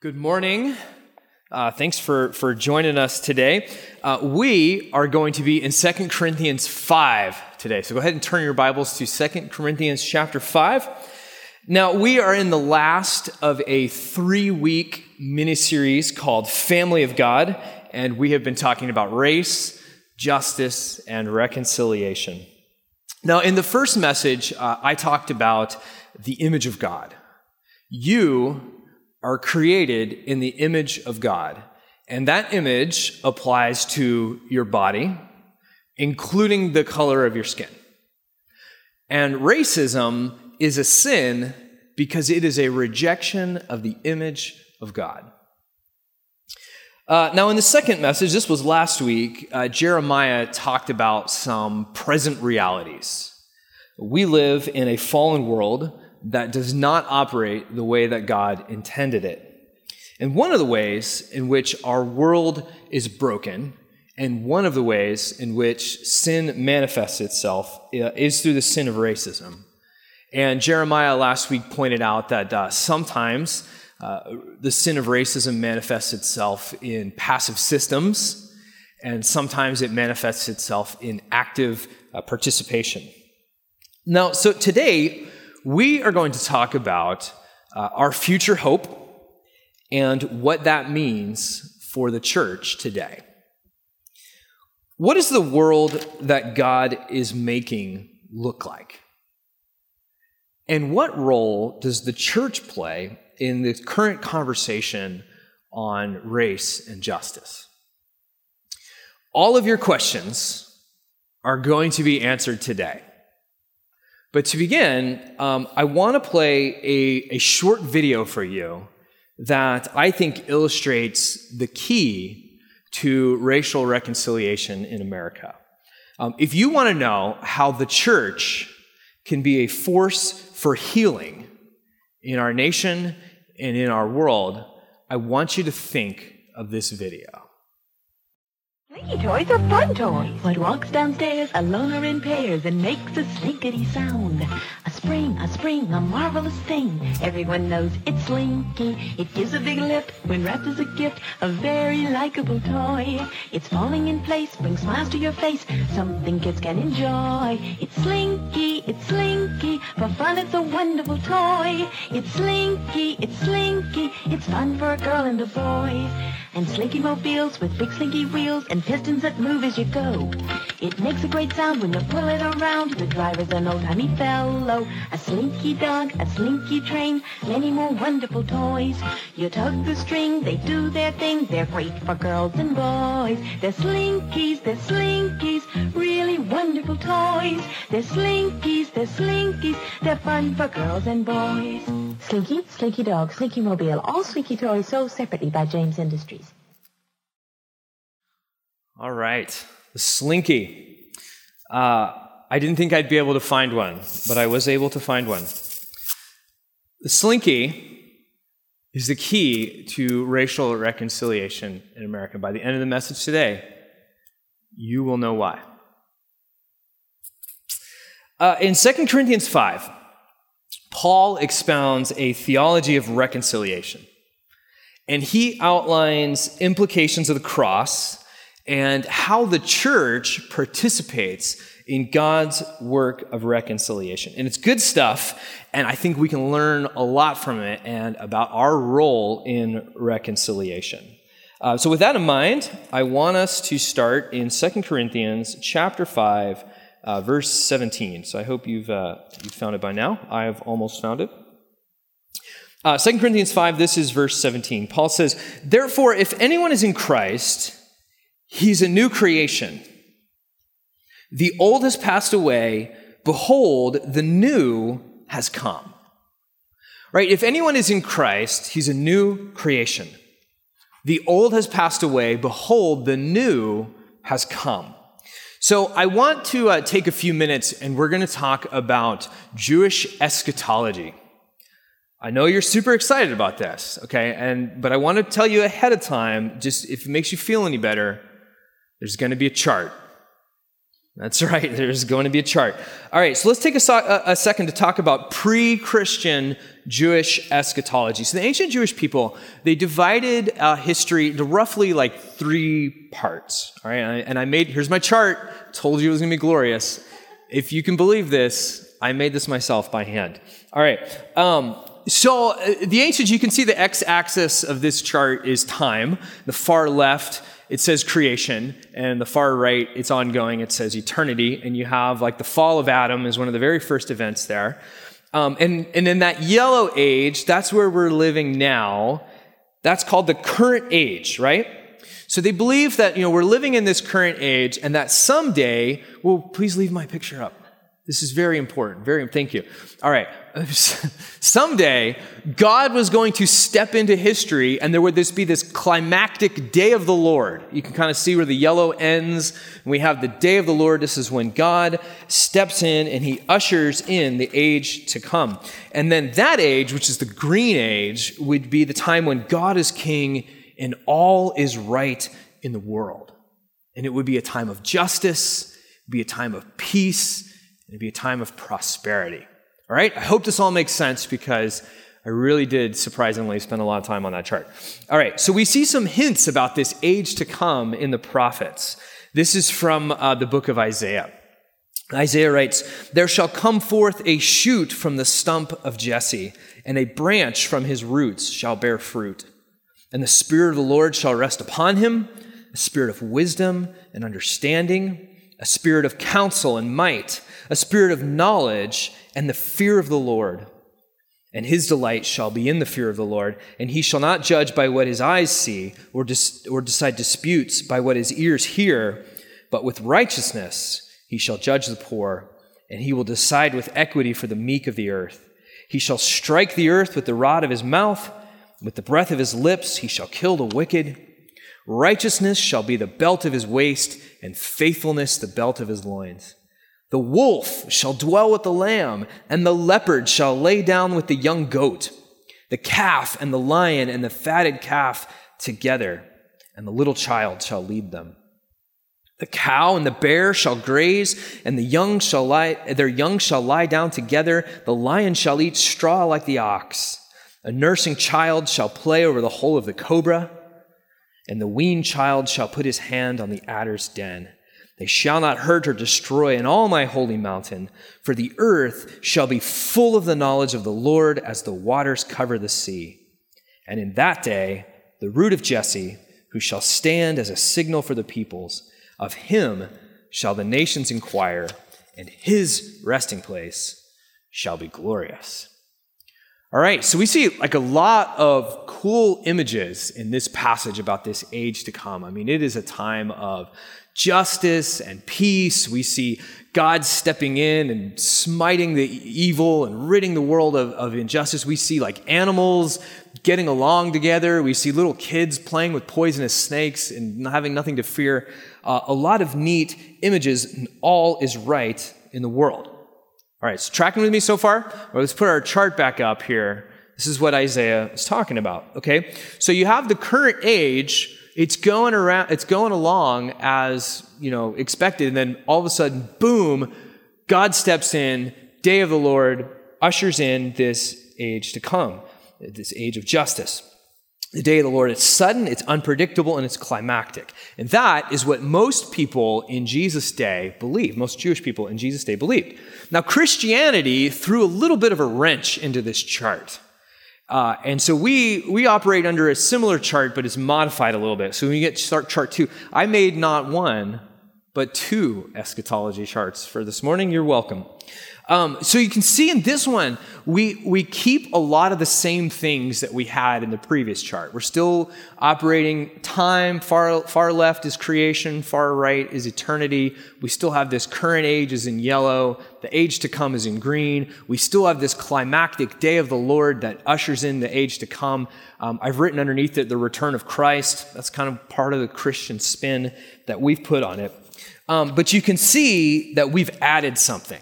Good morning. Thanks for joining us today. We are going to be in 2 Corinthians 5 today. So go ahead and turn your Bibles to 2 Corinthians chapter 5. Now, we are in the last of a 3-week mini-series called Family of God, and we have been talking about race, justice, and reconciliation. Now, in the first message, I talked about the image of God. You are created in the image of God. And that image applies to your body, including the color of your skin. And racism is a sin because it is a rejection of the image of God. Now, in the second message, this was last week, Jeremiah talked about some present realities. We live in a fallen world that does not operate the way that God intended it. And one of the ways in which our world is broken, and one of the ways in which sin manifests itself is through the sin of racism. And Jeremiah last week pointed out that sometimes the sin of racism manifests itself in passive systems, and sometimes it manifests itself in active participation. Now, so today, we are going to talk about our future hope and what that means for the church today. What does the world that God is making look like? And what role does the church play in the current conversation on race and justice? All of your questions are going to be answered today. But to begin, I want to play a short video for you that I think illustrates the key to racial reconciliation in America. If you want to know how the church can be a force for healing in our nation and in our world, I want you to think of this video. Slinky toys are fun toys. What walks downstairs alone or in pairs and makes a slinkety sound? A spring, a marvelous thing. Everyone knows it's Slinky. It gives a big lift when wrapped as a gift. A very likable toy. It's falling in place, brings smiles to your face. Something kids can enjoy. It's Slinky, it's Slinky. For fun, it's a wonderful toy. It's Slinky, it's Slinky. It's fun for a girl and a boy. And Slinky mobiles with big slinky wheels and pistons that move as you go. It makes a great sound when you pull it around. The driver's an old-timey fellow. A slinky dog, a slinky train, many more wonderful toys. You tug the string, they do their thing. They're great for girls and boys. They're slinkies, really wonderful toys. They're slinkies, they're fun for girls and boys. Slinky, Slinky Dog, Slinky Mobile, all Slinky toys sold separately by James Industries. All right, the Slinky. I didn't think I'd be able to find one, but I was able to find one. The Slinky is the key to racial reconciliation in America. By the end of the message today, you will know why. In 2 Corinthians 5, Paul expounds a theology of reconciliation, and he outlines implications of the cross and how the church participates in God's work of reconciliation. And it's good stuff, and I think we can learn a lot from it and about our role in reconciliation. So with that in mind, I want us to start in 2 Corinthians chapter 5, verse 17. So I hope you've found it by now. I have almost found it. 2 Corinthians 5, this is verse 17. Paul says, "Therefore, if anyone is in Christ, he's a new creation. The old has passed away. Behold, the new has come." Right? If anyone is in Christ, he's a new creation. The old has passed away. Behold, the new has come. So I want to take a few minutes, and we're going to talk about Jewish eschatology. I know you're super excited about this, okay? But I want to tell you ahead of time, just if it makes you feel any better, there's going to be a chart. That's right. There's going to be a chart. All right, so let's take a second to talk about pre-Christian Jewish eschatology. So the ancient Jewish people, they divided history into roughly like 3 parts. All right, and here's my chart. Told you it was going to be glorious. If you can believe this, I made this myself by hand. All right. So the ancients, you can see the x-axis of this chart is time. The far left, it says creation, and the far right, it's ongoing, it says eternity, and you have like the fall of Adam is one of the very first events there. And in that yellow age, that's where we're living now. That's called the current age, right? So they believe that, we're living in this current age, and that someday, well, please leave my picture up. This is very important. Thank you. All right. Someday, God was going to step into history, and there would be this climactic day of the Lord. You can kind of see where the yellow ends. We have the day of the Lord. This is when God steps in, and he ushers in the age to come. And then that age, which is the green age, would be the time when God is king and all is right in the world. And it would be a time of justice, it would be a time of peace, it'd be a time of prosperity. All right? I hope this all makes sense because I really did surprisingly spend a lot of time on that chart. All right, so we see some hints about this age to come in the prophets. This is from the book of Isaiah. Isaiah writes, "There shall come forth a shoot from the stump of Jesse, and a branch from his roots shall bear fruit. And the Spirit of the Lord shall rest upon him, a spirit of wisdom and understanding, a spirit of counsel and might, a spirit of knowledge and the fear of the Lord. And his delight shall be in the fear of the Lord, and he shall not judge by what his eyes see, or decide disputes by what his ears hear, but with righteousness he shall judge the poor, and he will decide with equity for the meek of the earth. He shall strike the earth with the rod of his mouth, with the breath of his lips he shall kill the wicked. Righteousness shall be the belt of his waist, and faithfulness the belt of his loins. The wolf shall dwell with the lamb, and the leopard shall lay down with the young goat. The calf and the lion and the fatted calf together, and the little child shall lead them. The cow and the bear shall graze, and their young shall lie down together. The lion shall eat straw like the ox. A nursing child shall play over the hole of the cobra, and the weaned child shall put his hand on the adder's den. They shall not hurt or destroy in all my holy mountain, for the earth shall be full of the knowledge of the Lord as the waters cover the sea. And in that day, the root of Jesse, who shall stand as a signal for the peoples, of him shall the nations inquire, and his resting place shall be glorious." All right, so we see like a lot of cool images in this passage about this age to come. I mean, it is a time of justice and peace. We see God stepping in and smiting the evil and ridding the world of injustice. We see like animals getting along together. We see little kids playing with poisonous snakes and having nothing to fear. A lot of neat images, and all is right in the world. All right, so tracking with me so far? Well, let's put our chart back up here. This is what Isaiah is talking about, okay? So you have the current age. It's going along as, expected, and then all of a sudden, boom, God steps in, day of the Lord, ushers in this age to come, this age of justice. The day of the Lord, it's sudden, it's unpredictable, and it's climactic. And that is what most people in Jesus' day believed. Most Jewish people in Jesus' day believed. Now, Christianity threw a little bit of a wrench into this chart. And so we operate under a similar chart, but it's modified a little bit. So when you get start chart 2, I made not 1, but 2 eschatology charts for this morning. You're welcome. So you can see in this one, we keep a lot of the same things that we had in the previous chart. We're still operating time. Far left is creation. Far right is eternity. We still have this current age is in yellow. The age to come is in green. We still have this climactic day of the Lord that ushers in the age to come. I've written underneath it the return of Christ. That's kind of part of the Christian spin that we've put on it. But you can see that we've added something.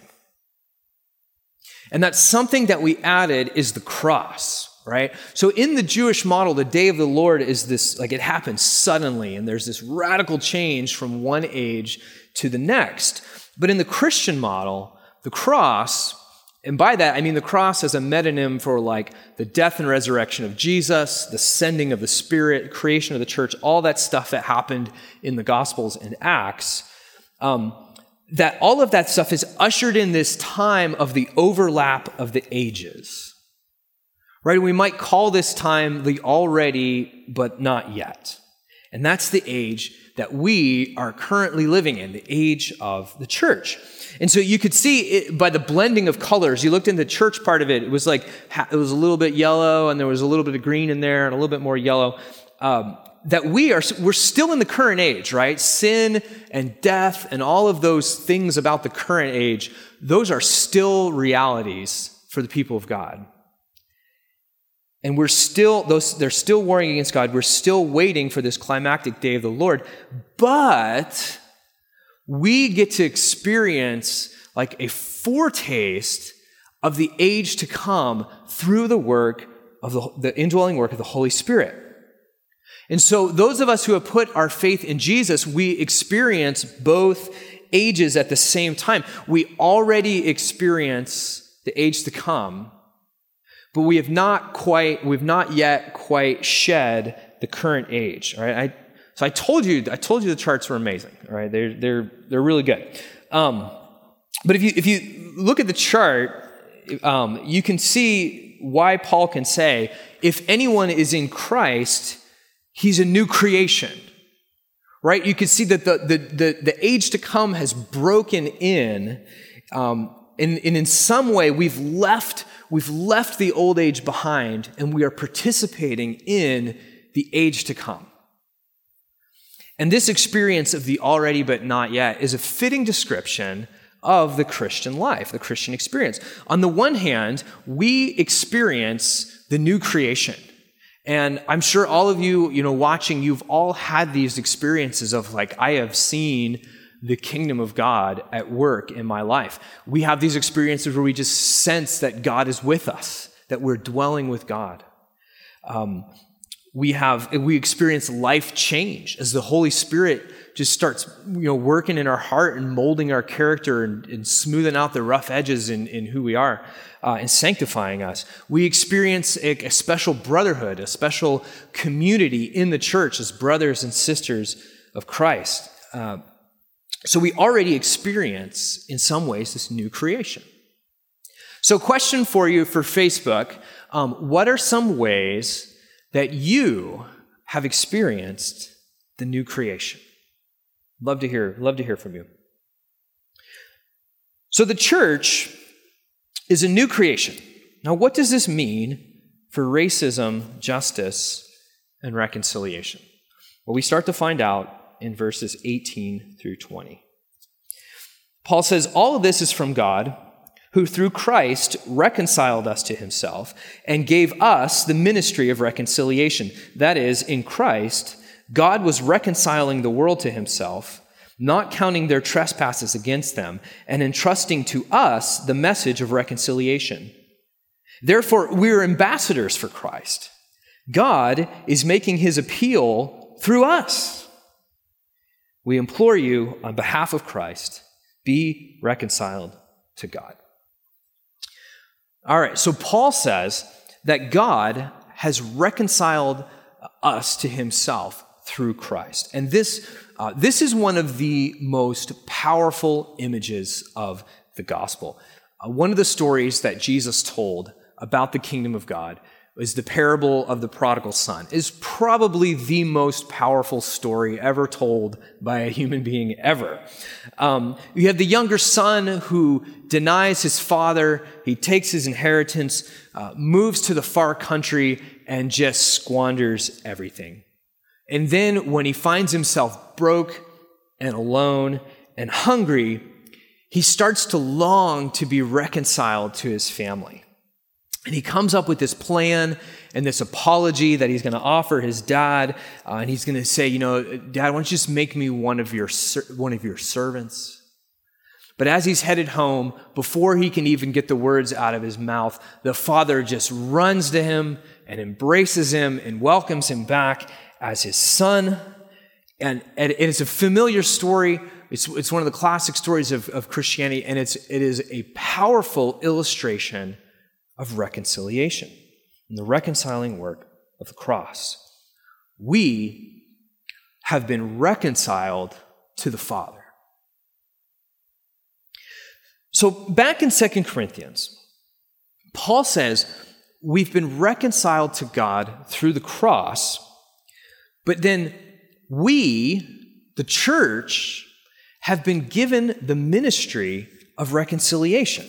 And that something that we added is the cross, right? So in the Jewish model, the day of the Lord is this, like it happens suddenly, and there's this radical change from one age to the next. But in the Christian model, the cross, and by that I mean the cross as a metonym for like the death and resurrection of Jesus, the sending of the Spirit, creation of the church, all that stuff that happened in the Gospels and Acts, that all of that stuff is ushered in this time of the overlap of the ages. Right? We might call this time the already but not yet. And that's the age that we are currently living in, the age of the church. And so you could see it by the blending of colors. You looked in the church part of it, it was like, it was a little bit yellow and there was a little bit of green in there and a little bit more yellow. That we're still in the current age, right? Sin and death and all of those things about the current age, those are still realities for the people of God. And they're still warring against God. We're still waiting for this climactic day of the Lord. But we get to experience like a foretaste of the age to come through the work of the indwelling work of the Holy Spirit. And so those of us who have put our faith in Jesus, we experience both ages at the same time. We already experience the age to come, but we've not yet quite shed the current age. All right. So I told you the charts were amazing. All right. They're really good. But if you look at the chart, you can see why Paul can say, if anyone is in Christ, he's a new creation, right? You can see that the age to come has broken in, and in some way we've left the old age behind, and we are participating in the age to come. And this experience of the already but not yet is a fitting description of the Christian life, the Christian experience. On the one hand, we experience the new creation. And I'm sure all of you, watching, you've all had these experiences of like, I have seen the kingdom of God at work in my life. We have these experiences where we just sense that God is with us, that we're dwelling with God. We experience life change as the Holy Spirit just starts, working in our heart and molding our character and smoothing out the rough edges in who we are. And sanctifying us. We experience a special brotherhood, a special community in the church as brothers and sisters of Christ. So we already experience, in some ways, this new creation. So question for you for Facebook, what are some ways that you have experienced the new creation? Love to hear from you. So the church is a new creation. Now, what does this mean for racism, justice, and reconciliation? Well, we start to find out in verses 18 through 20. Paul says, all of this is from God, who through Christ reconciled us to himself and gave us the ministry of reconciliation. That is, in Christ, God was reconciling the world to himself, not counting their trespasses against them, and entrusting to us the message of reconciliation. Therefore, we are ambassadors for Christ. God is making his appeal through us. We implore you on behalf of Christ, be reconciled to God. All right, so Paul says that God has reconciled us to himself through Christ. And this is one of the most powerful images of the gospel. One of the stories that Jesus told about the kingdom of God is the parable of the prodigal son. Is probably the most powerful story ever told by a human being ever. You have the younger son who denies his father. He takes his inheritance, moves to the far country, and just squanders everything. And then when he finds himself broke and alone and hungry, he starts to long to be reconciled to his family. And he comes up with this plan and this apology that he's going to offer his dad. And he's going to say, Dad, why don't you just make me one of your servants? But as he's headed home, before he can even get the words out of his mouth, the father just runs to him and embraces him and welcomes him back as his son. And it's a familiar story, It's one of the classic stories of Christianity, and it is a powerful illustration of reconciliation and the reconciling work of the cross. We have been reconciled to the Father. So back in 2 Corinthians, Paul says we've been reconciled to God through the cross, but then we, the church, have been given the ministry of reconciliation.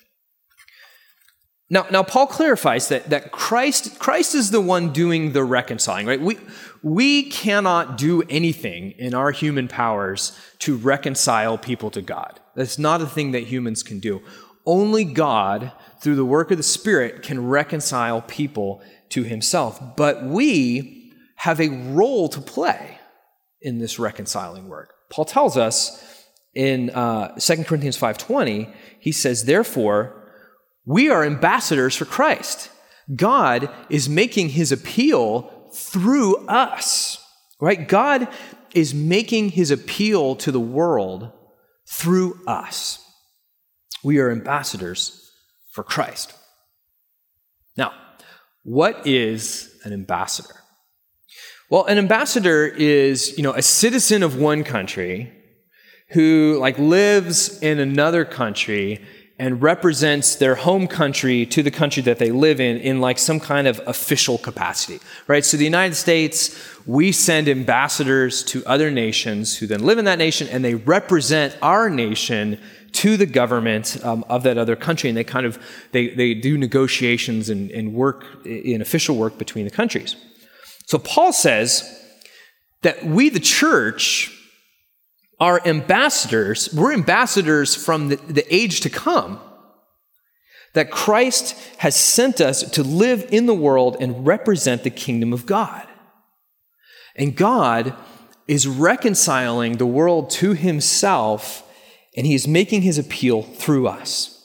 Now Paul clarifies that Christ is the one doing the reconciling, right? We cannot do anything in our human powers to reconcile people to God. That's not a thing that humans can do. Only God, through the work of the Spirit, can reconcile people to himself. But we have a role to play in this reconciling work. Paul tells us in 2 Corinthians 5:20, he says, therefore, we are ambassadors for Christ. God is making his appeal through us, right? God is making his appeal to the world through us. We are ambassadors for Christ. Now, what is an ambassador? Well, an ambassador is, a citizen of one country who lives in another country and represents their home country to the country that they live in some kind of official capacity, right? So the United States, we send ambassadors to other nations who then live in that nation, and they represent our nation to the government of that other country, and they do negotiations and work in official work between the countries. So Paul says that we, the church, are ambassadors. We're ambassadors from the age to come. That Christ has sent us to live in the world and represent the kingdom of God. And God is reconciling the world to himself, and he is making his appeal through us.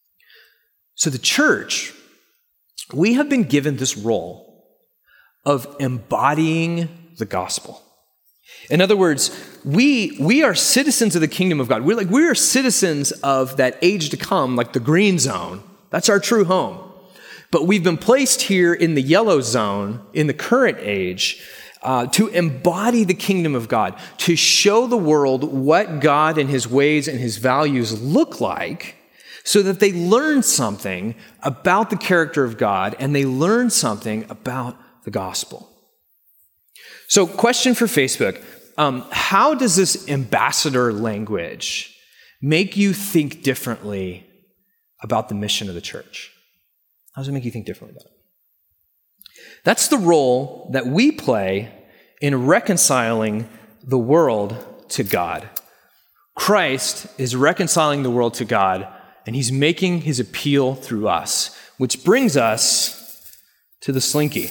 So the church, we have been given this role of embodying the gospel. In other words, we are citizens of the kingdom of God. We are citizens of that age to come, like the green zone. That's our true home. But we've been placed here in the yellow zone, in the current age, to embody the kingdom of God, to show the world what God and his ways and his values look like, so that they learn something about the character of God and they learn something about the gospel. So, question for Facebook. How does this ambassador language make you think differently about the mission of the church? How does it make you think differently about it? That's the role that we play in reconciling the world to God. Christ is reconciling the world to God, and he's making his appeal through us, which brings us to the Slinky.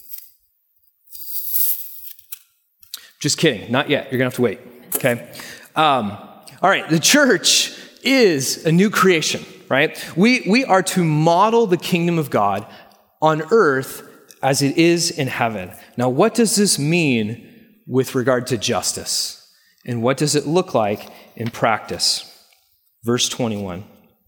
Just kidding, not yet. You're going to have to wait, okay? All right, the church is a new creation, right? We are to model the kingdom of God on earth as it is in heaven. Now, what does this mean with regard to justice? And what does it look like in practice? Verse 21.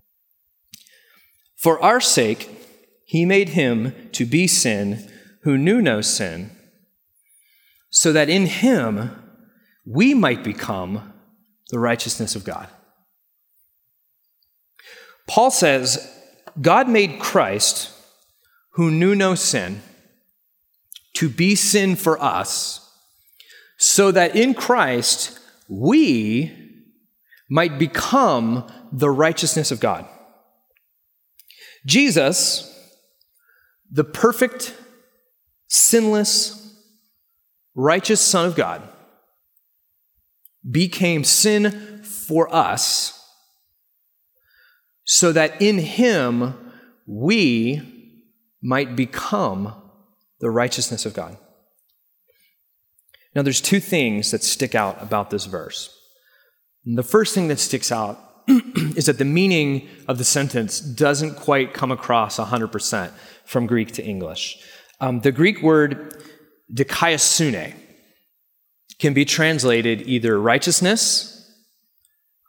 For our sake, he made him to be sin who knew no sin, so that in him we might become the righteousness of God. Paul says, God made Christ, who knew no sin, to be sin for us, so that in Christ we might become the righteousness of God. Jesus, the perfect, sinless, righteous Son of God, became sin for us so that in him we might become the righteousness of God. Now, there's two things that stick out about this verse. And the first thing that sticks out is that the meaning of the sentence doesn't quite come across 100% from Greek to English. The Greek word dikaiosune can be translated either righteousness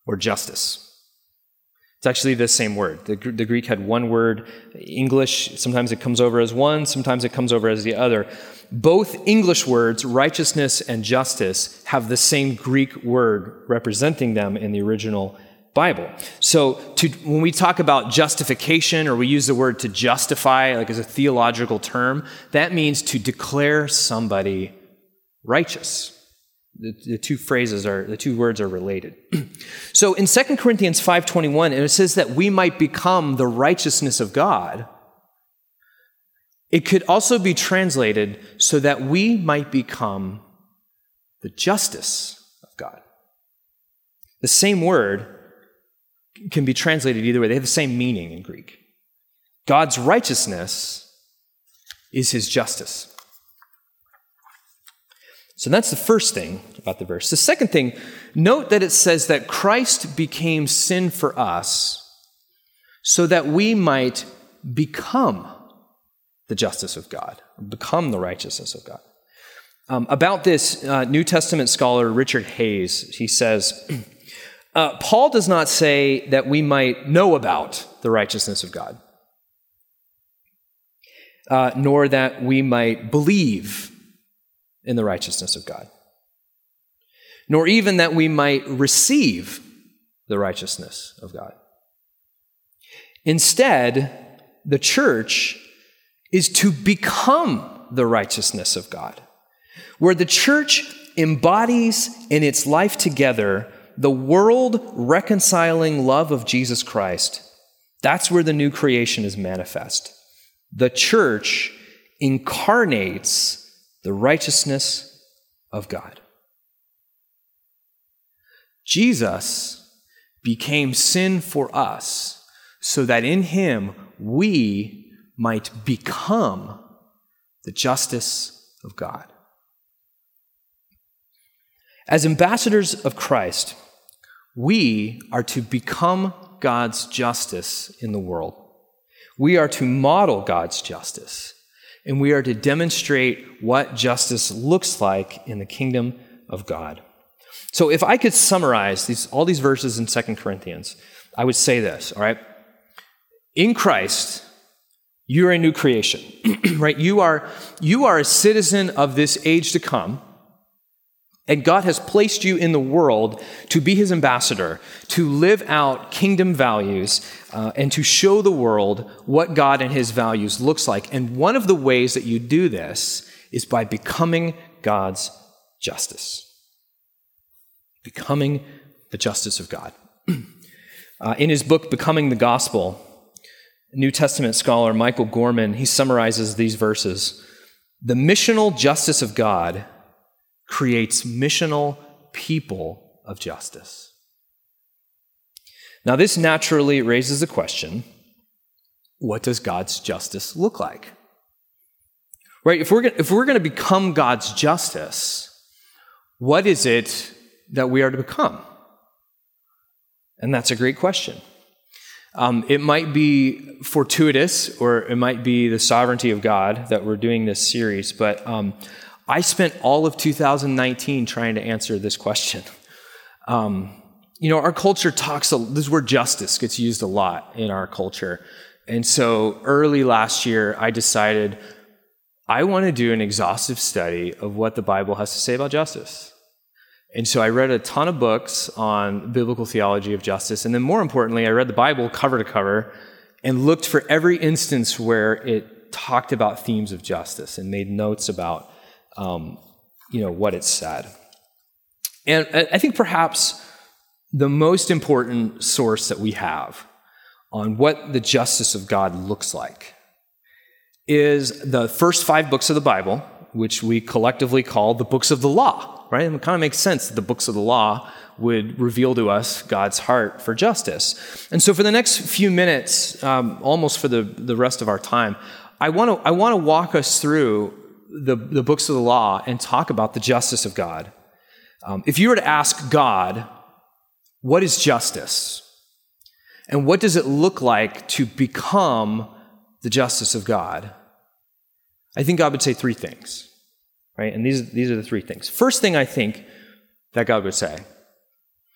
or justice. It's actually the same word. The Greek had one word. English, sometimes it comes over as one, sometimes it comes over as the other. Both English words, righteousness and justice, have the same Greek word representing them in the original Bible. So when we talk about justification, or we use the word to justify, like as a theological term, that means to declare somebody righteous. The two words are related. So in 2 Corinthians 5:21, and it says that we might become the righteousness of God. It could also be translated so that we might become the justice of God. The same word can be translated either way. They have the same meaning in Greek. God's righteousness is his justice. So that's the first thing about the verse. The second thing, note that it says that Christ became sin for us so that we might become the justice of God, become the righteousness of God. About this, New Testament scholar Richard Hayes, he says, Paul does not say that we might know about the righteousness of God, nor that we might believe in the righteousness of God, nor even that we might receive the righteousness of God. Instead, the church is to become the righteousness of God, where the church embodies in its life together the world-reconciling love of Jesus Christ. That's where the new creation is manifest. The church incarnates the righteousness of God. Jesus became sin for us so that in him we might become the justice of God. As ambassadors of Christ, we are to become God's justice in the world. We are to model God's justice, and we are to demonstrate what justice looks like in the kingdom of God. So if I could summarize all these verses in 2 Corinthians, I would say this, all right? In Christ, you are a new creation, right? You are a citizen of this age to come, and God has placed you in the world to be his ambassador, to live out kingdom values, and to show the world what God and his values looks like. And one of the ways that you do this is by becoming God's justice. Becoming the justice of God. In his book, Becoming the Gospel, New Testament scholar Michael Gorman, he summarizes these verses. The missional justice of God creates missional people of justice. Now, this naturally raises the question, what does God's justice look like? Right? If we're going to become God's justice, what is it that we are to become? And that's a great question. It might be fortuitous, or it might be the sovereignty of God that we're doing this series, but I spent all of 2019 trying to answer this question. Our culture this word justice gets used a lot in our culture. And so early last year, I decided I want to do an exhaustive study of what the Bible has to say about justice. And so I read a ton of books on biblical theology of justice. And then more importantly, I read the Bible cover to cover and looked for every instance where it talked about themes of justice and made notes about what it said. And I think perhaps the most important source that we have on what the justice of God looks like is the first 5 books of the Bible, which we collectively call the books of the law, right? And it kind of makes sense that the books of the law would reveal to us God's heart for justice. And so for the next few minutes, almost for the rest of our time, I want to walk us through the books of the law and talk about the justice of God. If you were to ask God, what is justice? And what does it look like to become the justice of God? I think God would say 3 things, right? And these are the 3 things. First thing I think that God would say,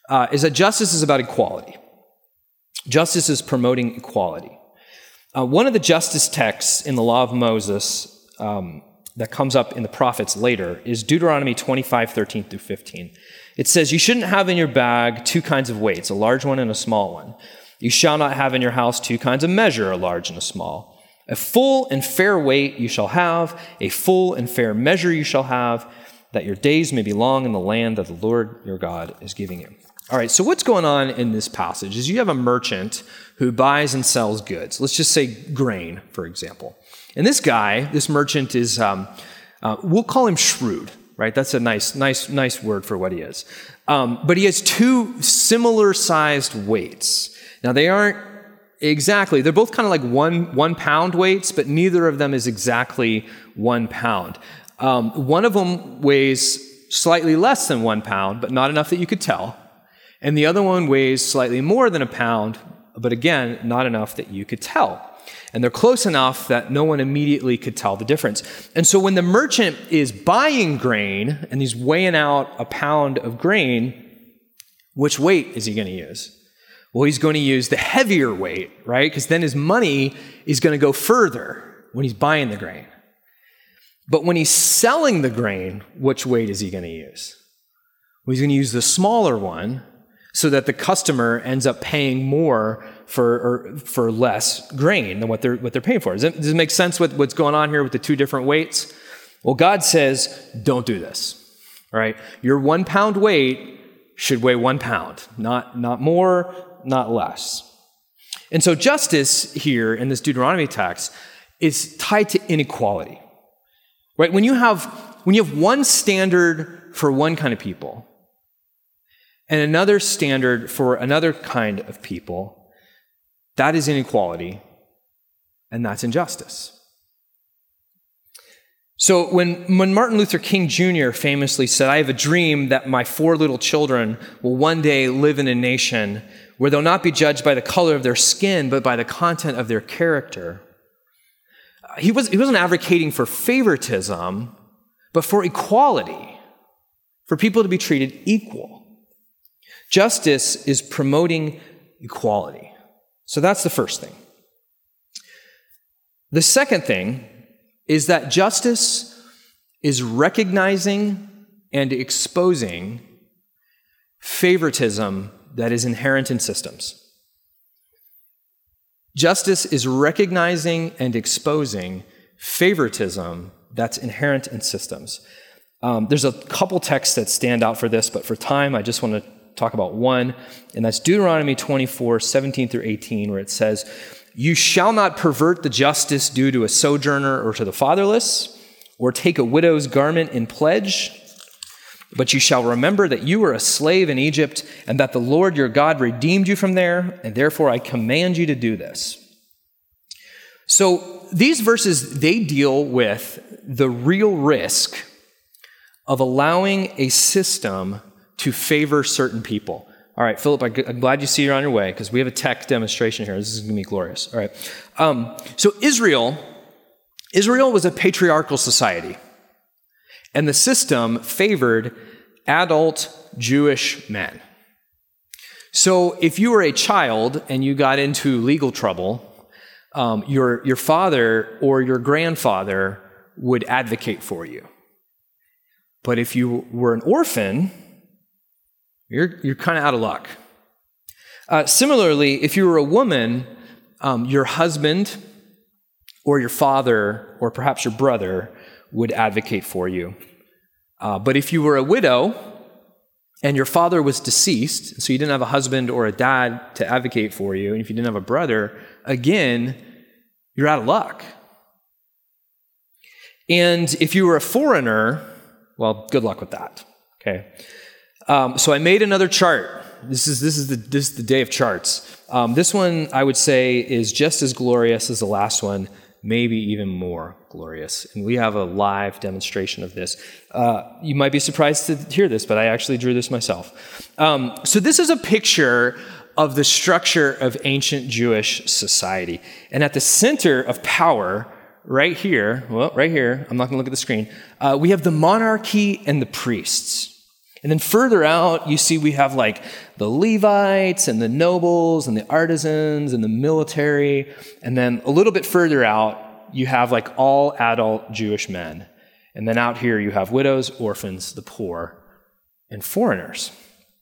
is that justice is about equality. Justice is promoting equality. One of the justice texts in the Law of Moses that comes up in the prophets later is Deuteronomy 25:13 through 15. It says, "You shouldn't have in your bag two kinds of weights, a large one and a small one. You shall not have in your house two kinds of measure, a large and a small. A full and fair weight you shall have, a full and fair measure you shall have, that your days may be long in the land that the Lord your God is giving you." All right, so what's going on in this passage is you have a merchant who buys and sells goods. Let's just say grain, for example. And this guy, this merchant is, we'll call him shrewd, right? That's a nice word for what he is. But he has two similar-sized weights. Now, they aren't exactly, they're both kind of like one pound weights, but neither of them is exactly 1 pound. One of them weighs slightly less than 1 pound, but not enough that you could tell. And the other one weighs slightly more than a pound, but again, not enough that you could tell. And they're close enough that no one immediately could tell the difference. And so when the merchant is buying grain and he's weighing out a pound of grain, which weight is he going to use? Well, he's going to use the heavier weight, right? Because then his money is going to go further when he's buying the grain. But when he's selling the grain, which weight is he going to use? Well, he's going to use the smaller one so that the customer ends up paying more for less grain than what they're paying for. Does it make sense with what's going on here with the two different weights? Well, God says, don't do this. All right? Your 1 pound weight should weigh 1 pound, not more, not less. And so justice here in this Deuteronomy text is tied to inequality. Right? When you have one standard for one kind of people and another standard for another kind of people, that is inequality, and that's injustice. So when Martin Luther King Jr. famously said, "I have a dream that my 4 little children will one day live in a nation where they'll not be judged by the color of their skin, but by the content of their character," he wasn't advocating for favoritism, but for equality, for people to be treated equal. Justice is promoting equality. So that's the first thing. The second thing is that justice is recognizing and exposing favoritism that is inherent in systems. Justice is recognizing and exposing favoritism that's inherent in systems. There's a couple texts that stand out for this, but for time, I just want to talk about one, and that's Deuteronomy 24:17 through 18, where it says, "You shall not pervert the justice due to a sojourner or to the fatherless, or take a widow's garment in pledge, but you shall remember that you were a slave in Egypt, and that the Lord your God redeemed you from there, and therefore I command you to do this." So these verses, they deal with the real risk of allowing a system to favor certain people. All right, Philip, I'm glad you see you're on your way, because we have a tech demonstration here. This is going to be glorious. All right. So Israel was a patriarchal society, and the system favored adult Jewish men. So if you were a child and you got into legal trouble, your father or your grandfather would advocate for you. But if you were an orphan, you're kind of out of luck. Similarly, if you were a woman, your husband or your father or perhaps your brother would advocate for you. But if you were a widow and your father was deceased, so you didn't have a husband or a dad to advocate for you, and if you didn't have a brother, again, you're out of luck. And if you were a foreigner, well, good luck with that. Okay. So I made another chart. This is the day of charts. This one, I would say, is just as glorious as the last one, maybe even more glorious. And we have a live demonstration of this. You might be surprised to hear this, but I actually drew this myself. So this is a picture of the structure of ancient Jewish society. And at the center of power, right here, I'm not going to look at the screen, we have the monarchy and the priests. And then further out, you see we have like the Levites and the nobles and the artisans and the military. And then a little bit further out, you have like all adult Jewish men. And then out here, you have widows, orphans, the poor, and foreigners.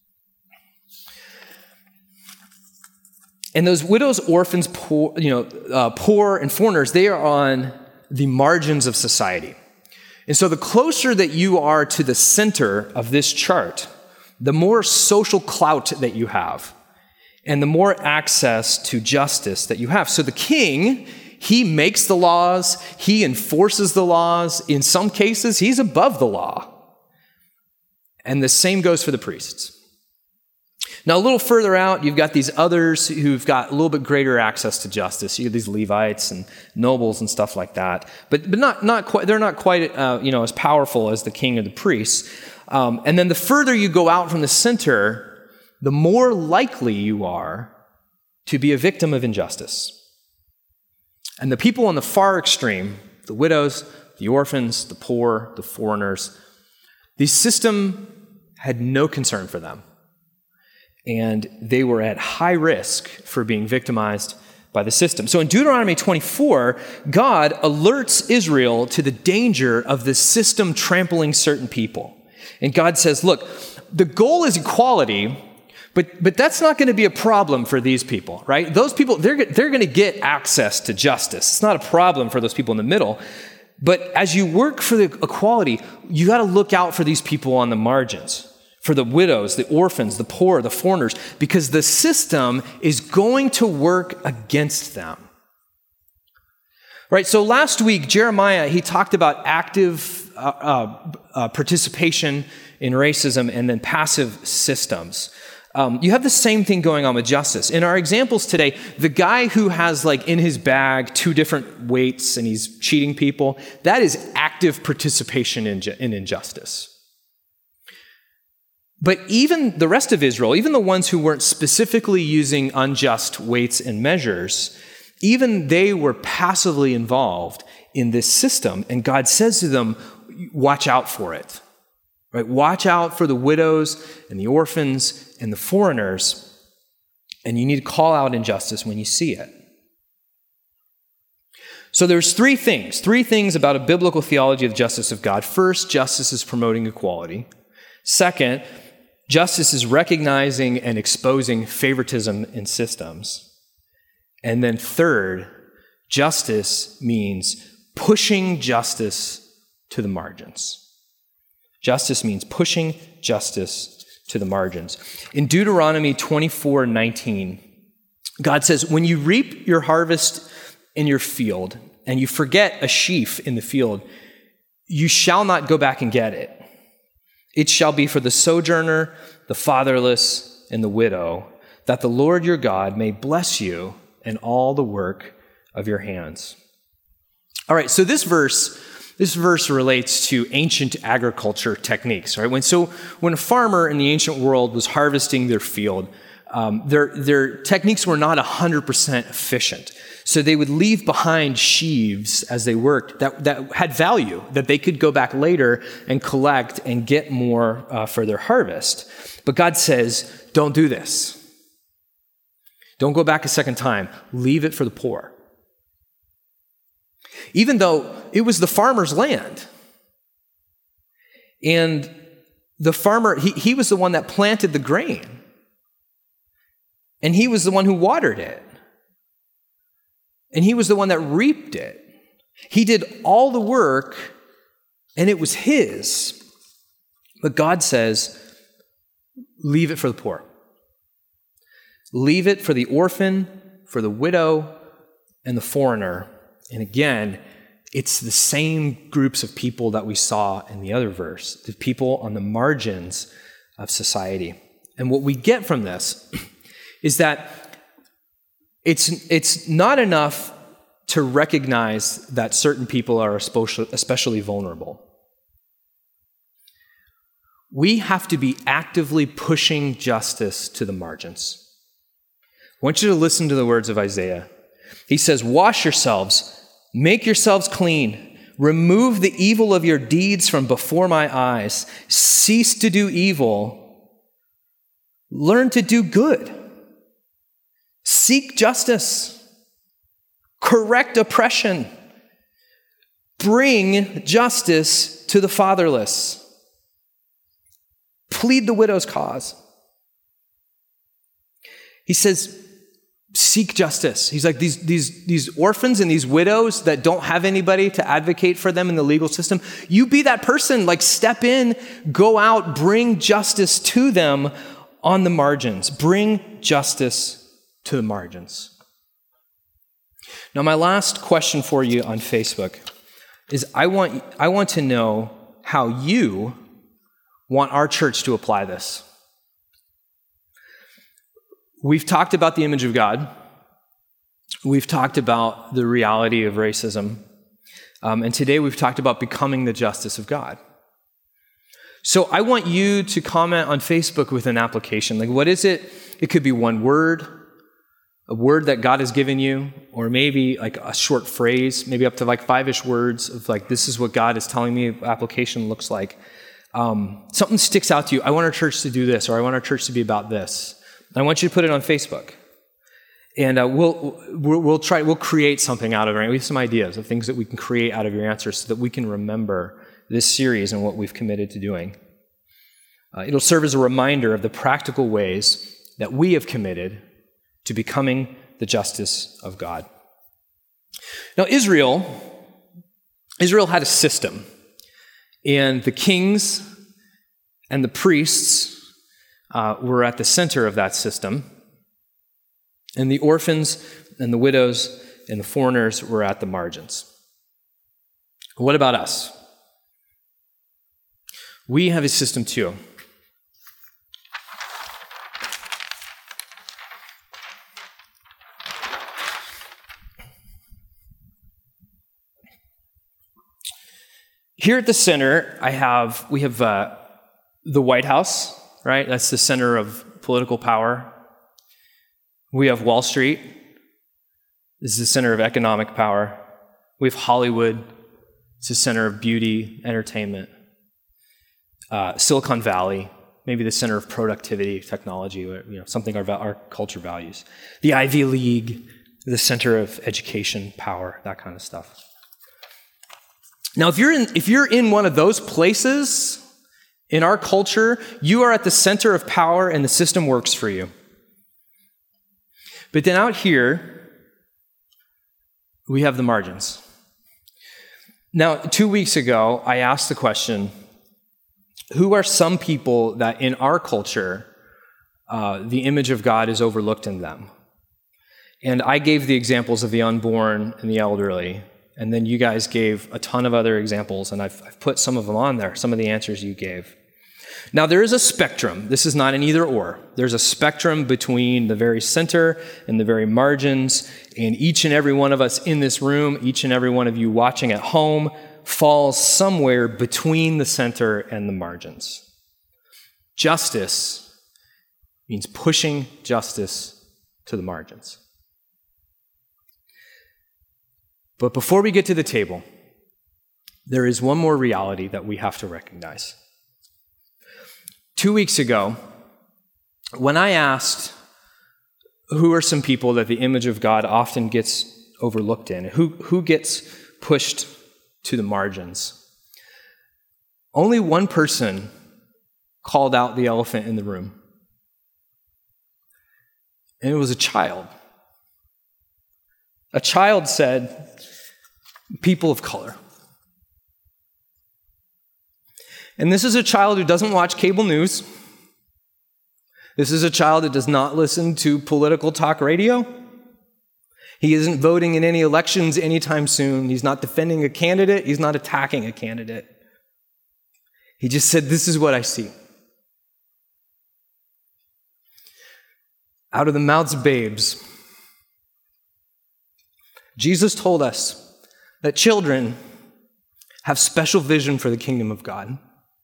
And those widows, orphans, poor, poor and foreigners, they are on the margins of society. And so the closer that you are to the center of this chart, the more social clout that you have, and the more access to justice that you have. So the king, he makes the laws, he enforces the laws. In some cases, he's above the law. And the same goes for the priests. Now, a little further out, you've got these others who've got a little bit greater access to justice. You have these Levites and nobles and stuff like that, but not quite. They're not quite as powerful as the king or the priests. And then the further you go out from the center, the more likely you are to be a victim of injustice. And the people on the far extreme, the widows, the orphans, the poor, the foreigners, the system had no concern for them. And they were at high risk for being victimized by the system. So in Deuteronomy 24, God alerts Israel to the danger of the system trampling certain people. And God says, look, the goal is equality, but that's not going to be a problem for these people, right? Those people, they're going to get access to justice. It's not a problem for those people in the middle. But as you work for the equality, you got to look out for these people on the margins. For the widows, the orphans, the poor, the foreigners, because the system is going to work against them. Right, so last week, Jeremiah, he talked about active participation in racism and then passive systems. You have the same thing going on with justice. In our examples today, the guy who has like in his bag 2 different weights and he's cheating people, that is active participation in injustice. But even the rest of Israel, even the ones who weren't specifically using unjust weights and measures, even they were passively involved in this system. And God says to them, watch out for it. Right? Watch out for the widows and the orphans and the foreigners. And you need to call out injustice when you see it. So there's 3 things about a biblical theology of the justice of God. First, justice is promoting equality. Second, justice is recognizing and exposing favoritism in systems. And then third, justice means pushing justice to the margins. Justice means pushing justice to the margins. In Deuteronomy 24:19, God says, when you reap your harvest in your field and you forget a sheaf in the field, you shall not go back and get it. It shall be for the sojourner, the fatherless, and the widow, that the Lord your God may bless you in all the work of your hands. All right, so this verse relates to ancient agriculture techniques, right? When a farmer in the ancient world was harvesting their field, their techniques were not 100% efficient. So they would leave behind sheaves as they worked that had value, that they could go back later and collect and get more for their harvest. But God says, don't do this. Don't go back a second time. Leave it for the poor. Even though it was the farmer's land. And the farmer, he was the one that planted the grain. And he was the one who watered it. And he was the one that reaped it. He did all the work, and it was his. But God says, leave it for the poor. Leave it for the orphan, for the widow, and the foreigner. And again, it's the same groups of people that we saw in the other verse, the people on the margins of society. And what we get from this is that it's not enough to recognize that certain people are especially vulnerable. We have to be actively pushing justice to the margins. I want you to listen to the words of Isaiah. He says, wash yourselves, make yourselves clean, remove the evil of your deeds from before my eyes. Cease to do evil. Learn to do good. Seek justice. Correct oppression. Bring justice to the fatherless. Plead the widow's cause. He says, seek justice. He's like, these orphans and these widows that don't have anybody to advocate for them in the legal system, you be that person. Like, step in, go out, bring justice to them on the margins. Bring justice to the margins. Now, my last question for you on Facebook is I want to know how you want our church to apply this. We've talked about the image of God. We've talked about the reality of racism. And today we've talked about becoming the justice of God. So I want you to comment on Facebook with an application. Like, what is it? It could be one word, a word that God has given you, or maybe like a short phrase, maybe up to like 5-ish words of like, this is what God is telling me application looks like. Something sticks out to you. I want our church to do this, or I want our church to be about this. I want you to put it on Facebook. And we'll create something out of it. We have some ideas of things that we can create out of your answers so that we can remember this series and what we've committed to doing. It'll serve as a reminder of the practical ways that we have committed to becoming the justice of God. Now, Israel had a system, and the kings and the priests were at the center of that system, and the orphans and the widows and the foreigners were at the margins. What about us? We have a system too. Here at the center, we have the White House, right? That's the center of political power. We have Wall Street. This is the center of economic power. We have Hollywood. It's the center of beauty, entertainment. Silicon Valley, maybe the center of productivity, technology, or, something our culture values. The Ivy League, the center of education, power, that kind of stuff. Now, if you're in one of those places in our culture, you are at the center of power and the system works for you. But then out here, we have the margins. Now, 2 weeks ago, I asked the question, who are some people that in our culture, the image of God is overlooked in them? And I gave the examples of the unborn and the elderly. And then you guys gave a ton of other examples, and I've put some of them on there, some of the answers you gave. Now, there is a spectrum. This is not an either or. There's a spectrum between the very center and the very margins, and each and every one of us in this room, each and every one of you watching at home, falls somewhere between the center and the margins. Justice means pushing justice to the margins. But before we get to the table, there is one more reality that we have to recognize. 2 weeks ago, when I asked who are some people that the image of God often gets overlooked in, who gets pushed to the margins, only one person called out the elephant in the room. And it was a child. A child said, people of color. And this is a child who doesn't watch cable news. This is a child that does not listen to political talk radio. He isn't voting in any elections anytime soon. He's not defending a candidate. He's not attacking a candidate. He just said, this is what I see. Out of the mouths of babes, Jesus told us that children have special vision for the kingdom of God.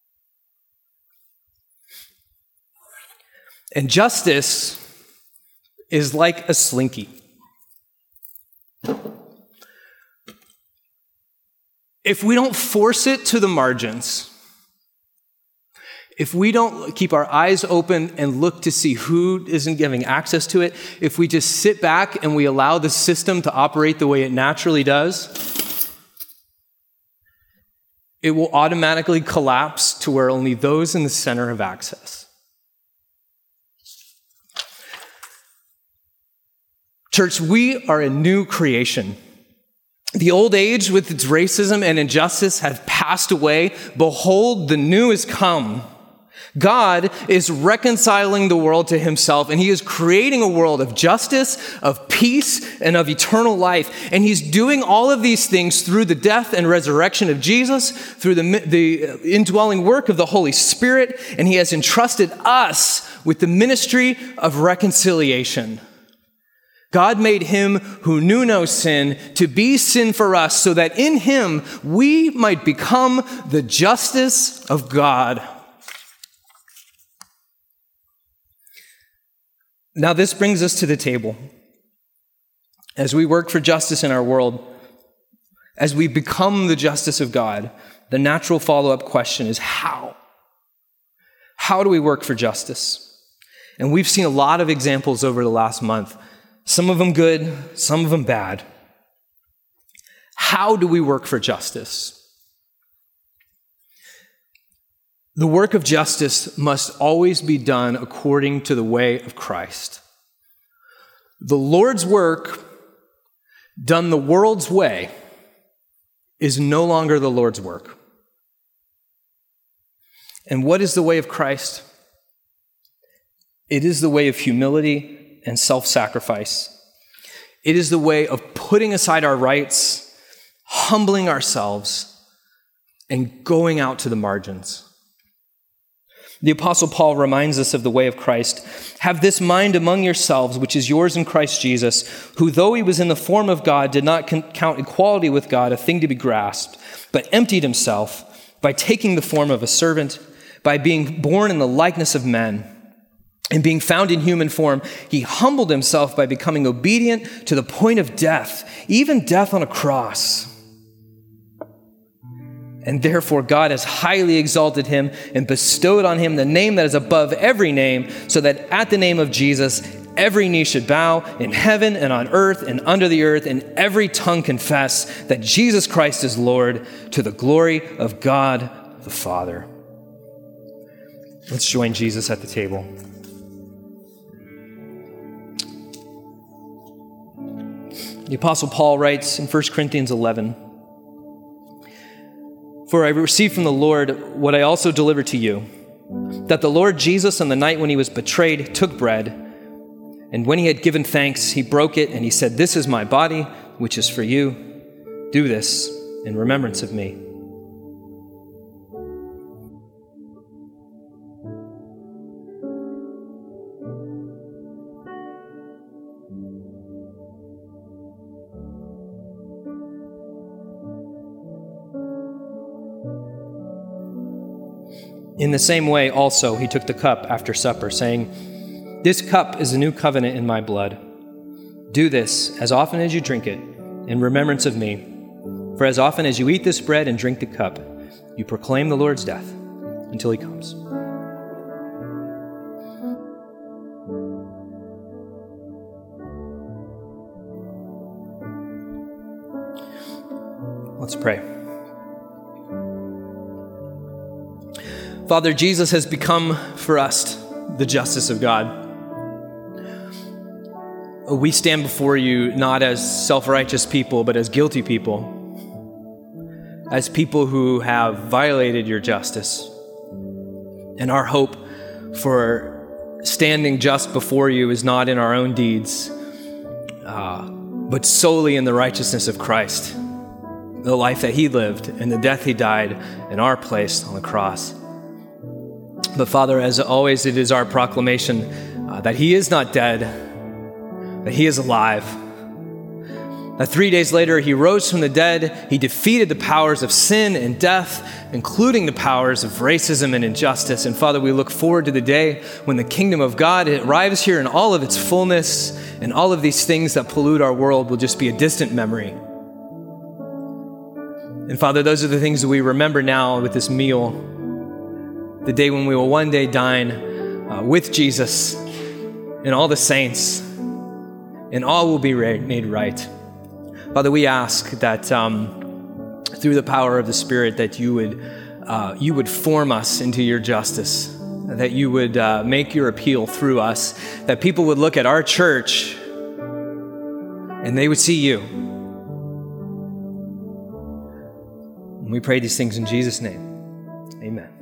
And justice is like a slinky. if we don't force it to the margins, if we don't keep our eyes open and look to see who isn't giving access to it, if we just sit back and we allow the system to operate the way it naturally does, it will automatically collapse to where only those in the center have access. Church, we are a new creation. The old age with its racism and injustice have passed away. Behold, the new is come. God is reconciling the world to himself, and he is creating a world of justice, of peace, and of eternal life. And he's doing all of these things through the death and resurrection of Jesus, through the indwelling work of the Holy Spirit, and he has entrusted us with the ministry of reconciliation. God made him who knew no sin to be sin for us, so that in him we might become the justice of God. Now, this brings us to the table. As we work for justice in our world, as we become the justice of God, the natural follow-up question is how? How do we work for justice? And we've seen a lot of examples over the last month, some of them good, some of them bad. How do we work for justice? The work of justice must always be done according to the way of Christ. The Lord's work done the world's way is no longer the Lord's work. And what is the way of Christ? It is the way of humility and self-sacrifice. It is the way of putting aside our rights, humbling ourselves, and going out to the margins. The Apostle Paul reminds us of the way of Christ. Have this mind among yourselves, which is yours in Christ Jesus, who, though he was in the form of God, did not count equality with God a thing to be grasped, but emptied himself by taking the form of a servant, by being born in the likeness of men. And being found in human form, he humbled himself by becoming obedient to the point of death, even death on a cross. And therefore God has highly exalted him and bestowed on him the name that is above every name, so that at the name of Jesus, every knee should bow in heaven and on earth and under the earth, and every tongue confess that Jesus Christ is Lord, to the glory of God the Father. Let's join Jesus at the table. The Apostle Paul writes in 1 Corinthians 11, "For I received from the Lord what I also delivered to you, that the Lord Jesus, on the night when he was betrayed, took bread, and when he had given thanks, he broke it, and he said, 'This is my body, which is for you. Do this in remembrance of me.'" In the same way, also, he took the cup after supper, saying, "This cup is the new covenant in my blood. Do this as often as you drink it in remembrance of me. For as often as you eat this bread and drink the cup, you proclaim the Lord's death until he comes." Let's pray. Father, Jesus has become for us the justice of God. We stand before you not as self-righteous people, but as guilty people, as people who have violated your justice. And our hope for standing just before you is not in our own deeds, but solely in the righteousness of Christ, the life that he lived and the death he died in our place on the cross. But Father, as always, it is our proclamation that he is not dead, that he is alive. That 3 days later, he rose from the dead. He defeated the powers of sin and death, including the powers of racism and injustice. And Father, we look forward to the day when the kingdom of God arrives here in all of its fullness, and all of these things that pollute our world will just be a distant memory. And Father, those are the things that we remember now with this meal, the day when we will one day dine with Jesus and all the saints, and all will be made right. Father, we ask that through the power of the Spirit that you would form us into your justice, that you would make your appeal through us, that people would look at our church and they would see you. And we pray these things in Jesus' name. Amen.